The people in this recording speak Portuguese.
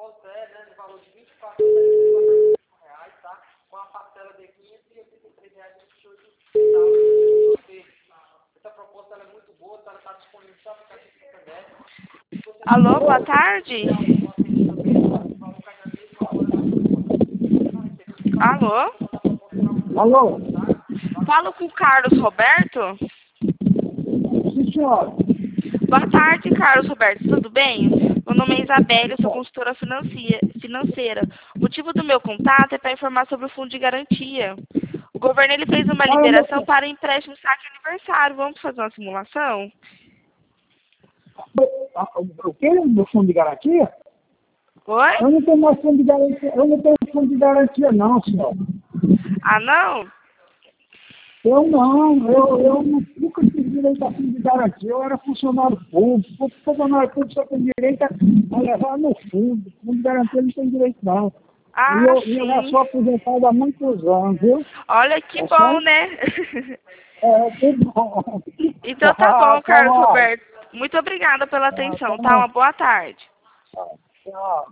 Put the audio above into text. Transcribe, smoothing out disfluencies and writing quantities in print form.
proposta é, né, no valor de R$ 24.000, tá? Com a parcela de R$ 583,28. Essa proposta ela é muito boa, ela está disponível só para quem quiser. Alô, boa tarde. Alô? Alô? Falo com o Carlos Roberto? Sim, senhora. Boa tarde, Carlos Roberto. Tudo bem? Meu nome é Isabelle, eu sou consultora financeira. O motivo do meu contato é para informar sobre o fundo de garantia. O governo ele fez uma liberação para empréstimo saque aniversário. Vamos fazer uma simulação? O que? Do fundo de garantia? Oi? Eu não tenho mais fundo de garantia. Eu não tenho fundo de garantia, não, senhor. Ah, não? Eu nunca tive direito a fundo de garantia. Eu era funcionário público. Funcionário público só tem direito a levar no fundo. Fundo de garantia não tem direito, não. Ah, E eu já sim. sou aposentado há muitos anos, viu? Olha que bom, né? Que bom. Então tá bom, Carlos Tchau. Roberto. Muito obrigada pela atenção, tá? Uma boa tarde. Tchau.